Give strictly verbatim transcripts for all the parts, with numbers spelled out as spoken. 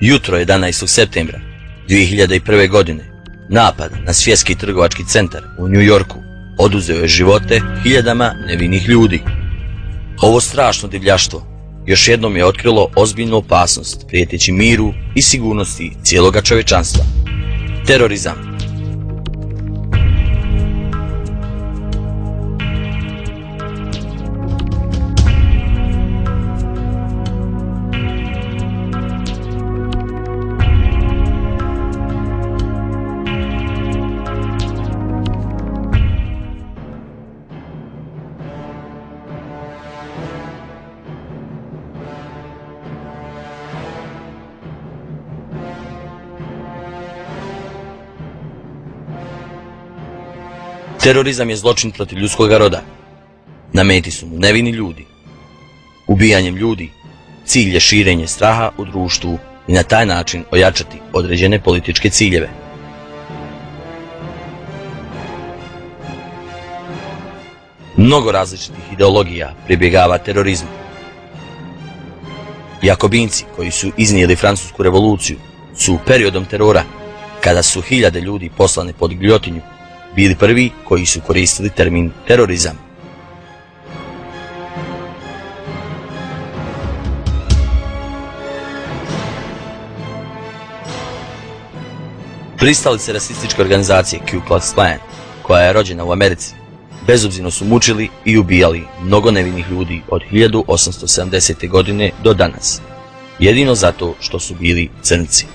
Jutro jedanaestog septembra dvije hiljade prve. godine napad na svjetski trgovački centar u New Yorku oduzeo je živote hiljadama nevinih ljudi. Ovo strašno divljaštvo još jednom je otkrilo ozbiljnu opasnost prijeteći miru i sigurnosti cijeloga čovječanstva. Terorizam. Terorizam je zločin protiv ljudskog roda. Na meti su mu nevini ljudi. Ubijanjem ljudi cilj je širenje straha u društvu i na taj način ojačati određene političke ciljeve. Mnogo različitih ideologija pribjegava terorizmu. Jakobinci koji su iznijeli Francusku revoluciju su periodom terora, kada su hiljade ljudi poslane pod giljotinju, bili prvi koji su koristili termin terorizam. Pristalice rasističke organizacije Ku Klux Klan, koja je rođena u Americi, bezobzirno su mučili i ubijali mnogo nevinih ljudi od hiljadu osamsto sedamdesete. godine do danas, jedino zato što su bili crnci.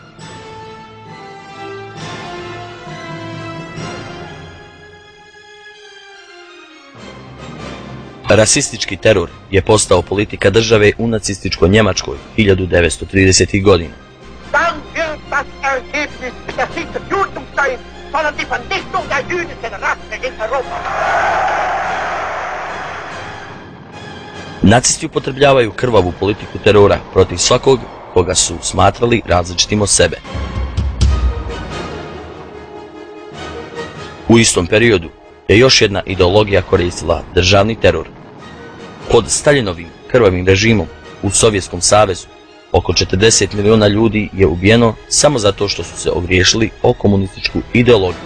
Rasistički teror je postao politika države u nacističkoj Njemačkoj hiljadu devetsto tridesetih. godina. Nacisti upotrebljavaju krvavu politiku terora protiv svakog koga su smatrali različitim od sebe. U istom periodu je još jedna ideologija koristila državni teror. Pod Staljinovim krvavim režimom u Sovjetskom savezu oko četrdeset milijuna ljudi je ubijeno samo zato što su se ogriješili o komunističku ideologiju.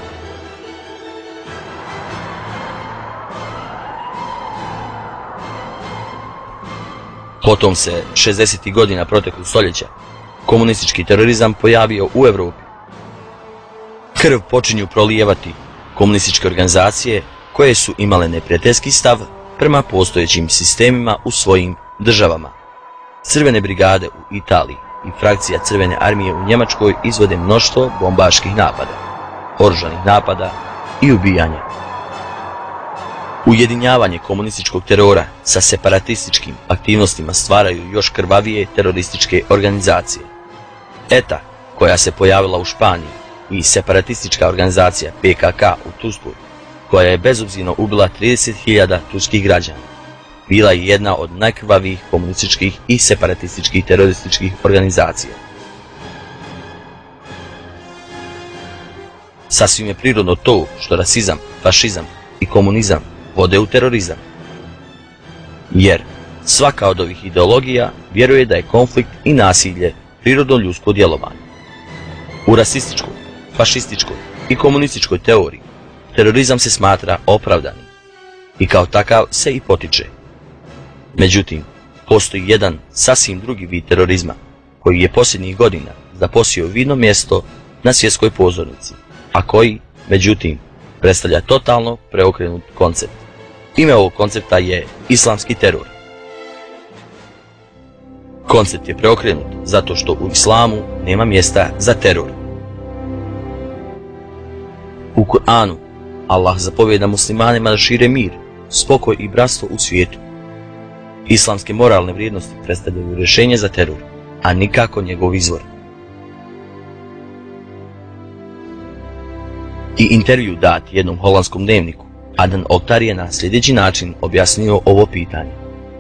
Potom se šezdesetih godina proteklog stoljeća komunistički terorizam pojavio u Europi. Krv počinju prolijevati komunističke organizacije koje su imale neprijateljski stav prema postojećim sistemima u svojim državama. Crvene brigade u Italiji i frakcija Crvene armije u Njemačkoj izvode mnoštvo bombaških napada, oružanih napada i ubijanja. Ujedinjavanje komunističkog terora sa separatističkim aktivnostima stvaraju još krvavije terorističke organizacije. E T A, koja se pojavila u Španiji, i separatistička organizacija P K K u Turskoj, koja je bezobzirno ubila trideset hiljada turskih građana, bila je jedna od najkrvavijih komunističkih i separatističkih terorističkih organizacija. Sasvim je prirodno to što rasizam, fašizam i komunizam vode u terorizam. Jer svaka od ovih ideologija vjeruje da je konflikt i nasilje prirodno ljudsko djelovanje. U rasističkoj, fašističkoj i komunističkoj teoriji terorizam se smatra opravdanim i kao takav se i potiče. Međutim, postoji jedan sasvim drugi vid terorizma koji je posljednjih godina zaposio vidno mjesto na svjetskoj pozornici, a koji, međutim, predstavlja totalno preokrenut koncept. Ime ovog koncepta je islamski teror. Koncept je preokrenut zato što u islamu nema mjesta za teror. U Kur'anu Allah zapovijeda muslimanima da šire mir, spokoj i bratstvo u svijetu. Islamske moralne vrijednosti predstavljaju rješenje za teror, a nikako njegov izvor. I intervju dat jednom holandskom dnevniku, Adan Oktar je na sljedeći način objasnio ovo pitanje.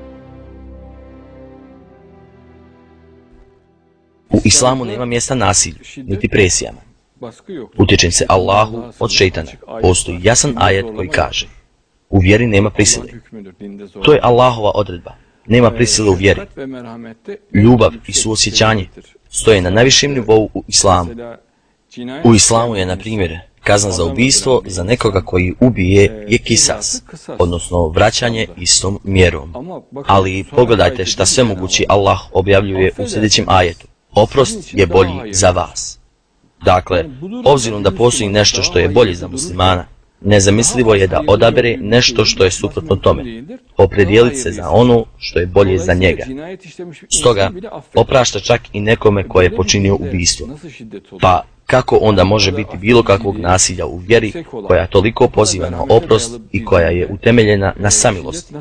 U islamu nema mjesta nasilju, niti presijama. Utječem se Allahu od šejtana. Postoji jasan ajet koji kaže: u vjeri nema prisile. To je Allahova odredba. Nema prisile u vjeri. Ljubav i suosjećanje stoje na najvišem nivou u islamu. U islamu je, na primjer, kazna za ubijstvo za nekoga koji ubije je kisas, odnosno vraćanje istom mjerom. Ali pogledajte šta sve mogući Allah objavljuje u sljedećem ajetu. Oprost je bolji za vas. Dakle, obzirom da postoji nešto što je bolje za muslimana, nezamislivo je da odabere nešto što je suprotno tome. Opredijeliti se za ono što je bolje za njega. Stoga, oprašta čak i nekome koje je počinio ubijstvo. Pa, kako onda može biti bilo kakvog nasilja u vjeri koja toliko poziva na oprost i koja je utemeljena na samilosti?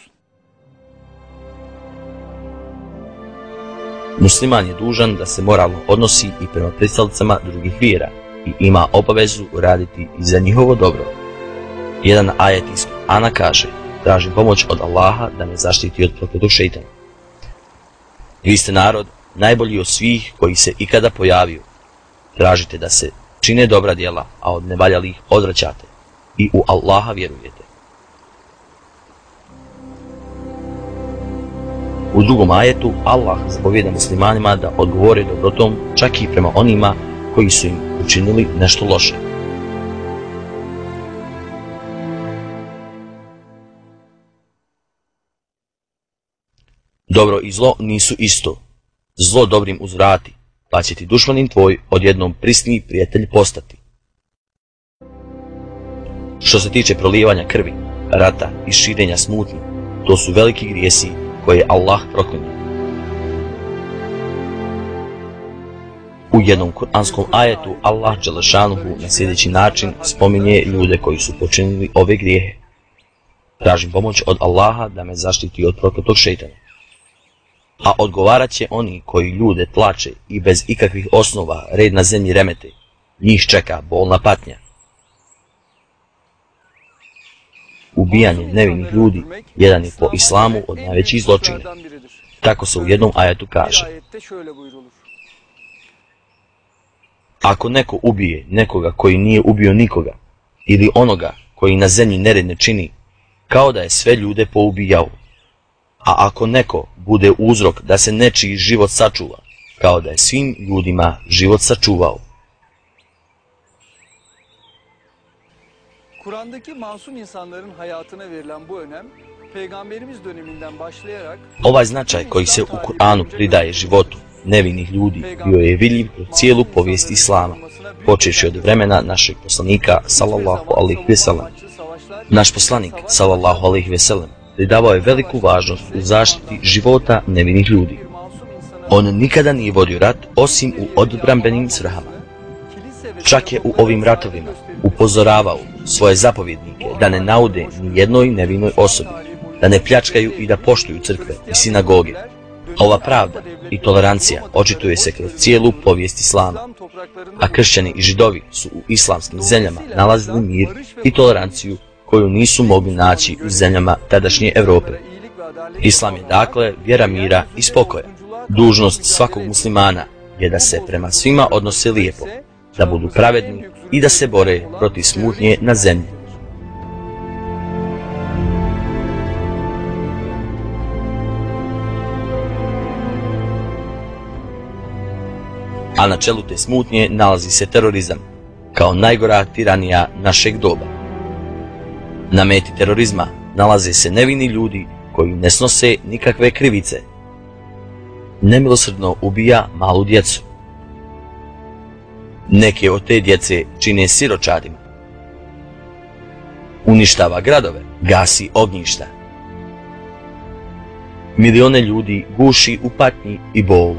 Musliman je dužan da se moralno odnosi i prema pristalicama drugih vjera i ima obavezu raditi i za njihovo dobro. Jedan ajet iz Kur'ana kaže: tražim pomoć od Allaha da me zaštiti od prokletog šejtana. Vi ste narod najbolji od svih koji se ikada pojavio. Tražite da se čine dobra djela, a od nevaljalih odvraćate i u Allaha vjerujete. U drugom ajetu Allah zapovijeda muslimanima da odgovore dobrotom čak i prema onima koji su im učinili nešto loše. Dobro i zlo nisu isto. Zlo dobrim uzvrati, pa će ti dušmanin tvoj odjednom prisni prijatelj postati. Što se tiče prolijevanja krvi, rata i širenja smutnje, to su veliki grijesi koje Allah proklinje. U jednom kuranskom ajetu Allah dželešanuhu na sljedeći način spominje ljude koji su počinili ove grijehe. Tražim pomoć od Allaha da me zaštiti od prokletog šejtana. A odgovarat će oni koji ljude tlače i bez ikakvih osnova red na zemlji remete. Njih čeka bolna patnja. Ubijanje nevinih ljudi jedan je po islamu od najvećih zločina. Tako se u jednom ajetu kaže: ako neko ubije nekoga koji nije ubio nikoga, ili onoga koji na zemlji nered ne čini, kao da je sve ljude poubijao. A ako neko bude uzrok da se nečiji život sačuva, kao da je svim ljudima život sačuvao. Kur'an'daki masum insanların hayatına verilen bu önem, Peygamberimiz döneminden başlayarak ovaj značaj koji se u Kur'anu pridaje životu nevinih ljudi bio je vidljiv kroz cijelu povijest Islama, počevši od vremena našeg poslanika sallallahu alejhi ve sellem. Naš poslanik sallallahu alejhi ve sellem pridavao je veliku važnost u zaštiti života nevinih ljudi. On nikada nije vodio rat osim u odbrambenim svrhama. Čak je u ovim ratovima upozoravao svoje zapovjednike da ne naude ni jednoj nevinoj osobi, da ne pljačkaju i da poštuju crkve i sinagoge. Ova pravda i tolerancija očituje se kroz cijelu povijest Islama, a kršćani i židovi su u islamskim zemljama nalazili mir i toleranciju koju nisu mogli naći u zemljama tadašnje Europe. Islam je dakle vjera mira i spokoja. Dužnost svakog muslimana je da se prema svima odnose lijepo, da budu pravedni i da se bore protiv smutnje na zemlji. A na čelu te smutnje nalazi se terorizam, kao najgora tiranija našeg doba. Na meti terorizma nalaze se nevini ljudi koji ne snose nikakve krivice. Nemilosrdno ubija malu djecu. Neke od te djece čine siročadima. Uništava gradove, gasi ognjišta. Milione ljudi guši u patnji i bolu.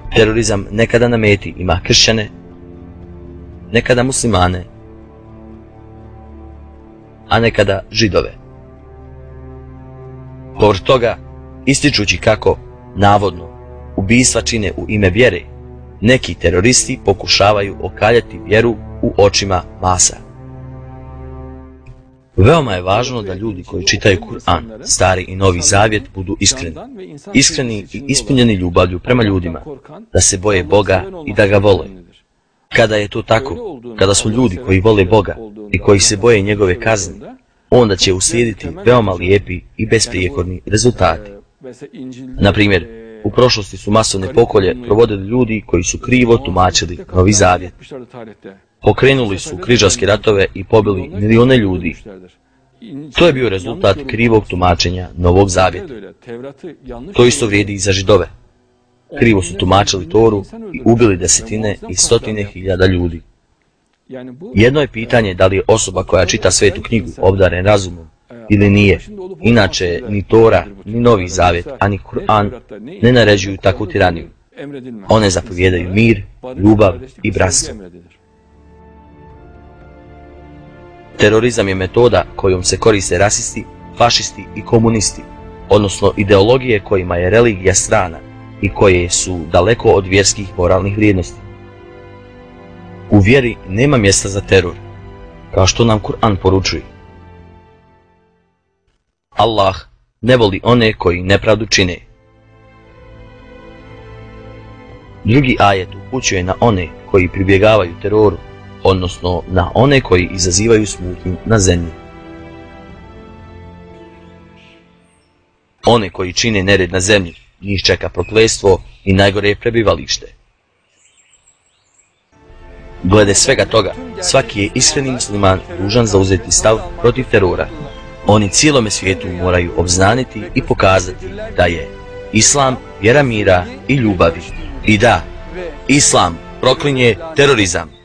Terorizam nekada na meti ima kršćane, nekada muslimane, a nekada židove. Povrh toga, ističući kako, navodno, ubistva čine u ime vjere, neki teroristi pokušavaju okaljati vjeru u očima masa. Veoma je važno da ljudi koji čitaju Kur'an, Stari i Novi Zavjet, budu iskreni. Iskreni i ispunjeni ljubavlju prema ljudima, da se boje Boga i da ga vole. Kada je to tako, kada su ljudi koji vole Boga i koji se boje njegove kazne, onda će uslijediti veoma lijepi i besprijekorni rezultati. Na primjer, u prošlosti su masovne pokolje provodili ljudi koji su krivo tumačili Novi Zavjet. Pokrenuli su križarske ratove i pobili milijone ljudi. To je bio rezultat krivog tumačenja Novog Zavjeta. To isto vrijedi i za židove. Krivo su tumačili Toru i ubili desetine i stotine hiljada ljudi. Jedno je pitanje da li je osoba koja čita Svetu knjigu obdaren razumom ili nije. Inače, ni Tora, ni Novi Zavjet, ani Kur'an ne naređuju takvu tiraniju. One zapovjedaju mir, ljubav i bratstvo. Terorizam je metoda kojom se koriste rasisti, fašisti i komunisti, odnosno ideologije kojima je religija strana i koje su daleko od vjerskih moralnih vrijednosti. U vjeri nema mjesta za teror, kao što nam Kur'an poručuje. Allah ne voli one koji nepravdu čine. Drugi ajet upućuje na one koji pribjegavaju teroru, odnosno na one koji izazivaju smutnju na zemlji. One koji čine nered na zemlji, njih čeka prokletstvo i najgore prebivalište. Glede svega toga, svaki je iskreni musliman dužan zauzeti stav protiv terora. Oni cijelome svijetu moraju obznaniti i pokazati da je Islam vjera mira i ljubavi. I da, Islam proklinje terorizam.